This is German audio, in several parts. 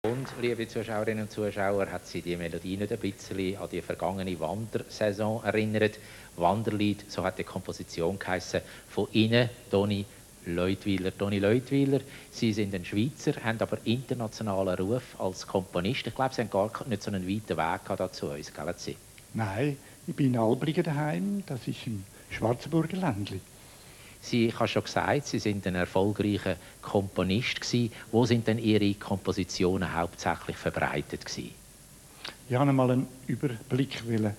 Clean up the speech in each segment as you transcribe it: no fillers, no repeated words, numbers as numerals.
Und, liebe Zuschauerinnen und Zuschauer, hat Sie die Melodie nicht ein bisschen an die vergangene Wandersaison erinnert? Wanderlied, so hat die Komposition geheissen, von Ihnen, Toni Leutwiler. Toni Leutwiler, Sie sind ein Schweizer, haben aber internationalen Ruf als Komponist. Ich glaube, Sie haben gar nicht so einen weiten Weg gehabt zu uns, gell Sie? Nein, ich bin in Albligen daheim, das ist im Schwarzenburger Ländli. Ich habe schon gesagt, Sie sind ein erfolgreicher Komponist gewesen. Wo sind denn Ihre Kompositionen hauptsächlich verbreitet gewesen? Ich wollte einmal einen Überblick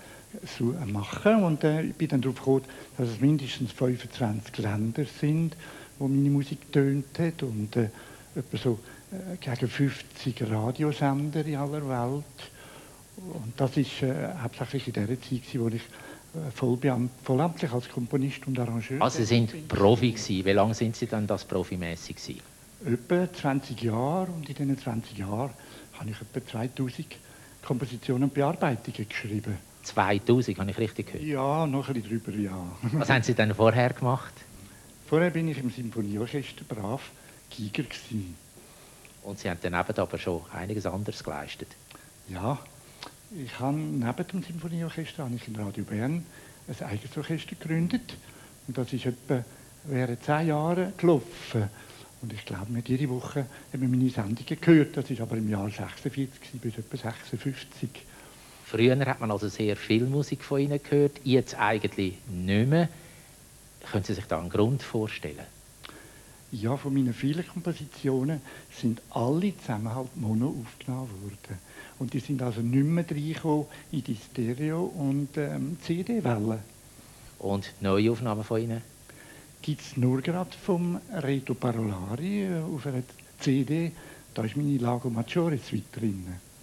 machen und ich bin dann darauf gekommen, dass es mindestens 25 Länder sind, wo meine Musik tönt hat und etwa so gegen 50 Radiosender in aller Welt. Und das war hauptsächlich in der Zeit, wo ich vollamtlich als Komponist und Arrangeur. Also Sie sind Profi gewesen. Wie lange sind Sie dann das profimässig gewesen? Etwa 20 Jahre, und in diesen 20 Jahren habe ich etwa 2000 Kompositionen und Bearbeitungen geschrieben. 2000, habe ich richtig gehört? Ja, noch ein bisschen drüber, ja. Was haben Sie denn vorher gemacht? Vorher bin ich im Symphonieorchester brav Giger gewesen. Und Sie haben daneben aber schon einiges anderes geleistet. Ja, ich habe neben dem Symphonieorchester in Radio Bern ein eigenes Orchester gegründet. Und das ist etwa während 10 Jahren gelaufen. Und ich glaube, wir jede Woche haben meine Sendungen gehört. Das war aber im Jahr 46 bis etwa 56. Früher hat man also sehr viel Musik von Ihnen gehört, jetzt eigentlich nicht mehr. Können Sie sich da einen Grund vorstellen? Ja, von meinen vielen Kompositionen sind alle zusammen halt mono aufgenommen worden. Und die sind also nicht mehr reingekommen in die Stereo- und CD-Wellen. Und Neuaufnahmen von Ihnen? Gibt es nur gerade vom Reto Parolari auf einer CD. Da ist meine Lago Maggiore Suite drin.